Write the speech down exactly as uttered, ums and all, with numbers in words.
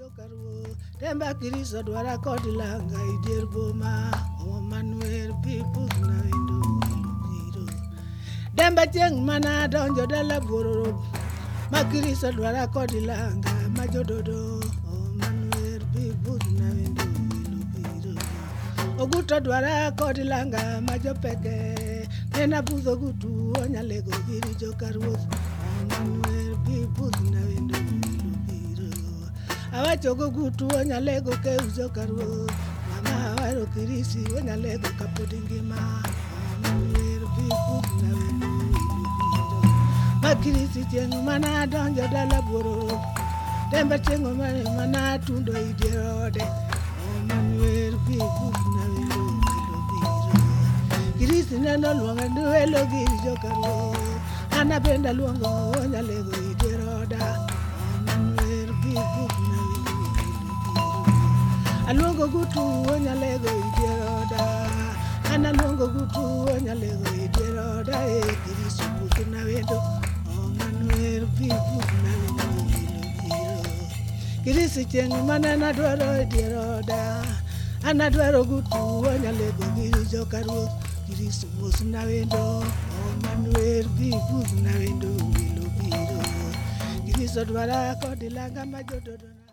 Karuo, Demba Kiriso dwara kod langa idier boma, o Manuel people na indo biro. Demba jeng mana donjo dala bororo, Makiriso dwara kod langa majododo, o Manuel people na indo biro. Oguto dwara kod langa majopeke, nena buzo gutu onyalego giri Jokaruo, o Manuel people na indo awachogo gutu onyalego ke uzo Karuo mama waro kirisi onyalego kapod ngima Manuel people na wendo makirisi tieng mana donjo dala buoro Demba tieng mana tundo idier ode Manuel people na wendo kirisi neno luonga welo giri Jokaruo ana benda luongo onyalego idier oda Manuel people Alongo gutu onyalego idier oda ana luongo gutu onyalego idier oda e kirisi buku na wendo o Manuel people na wendo kirisi tieng mana na dwaro idier oda ana dwaro gutu onyalego giri Jokaruo kirisi buku na wendo o Manuel people na wendo wilo biro kirisi dwara kod langa majododo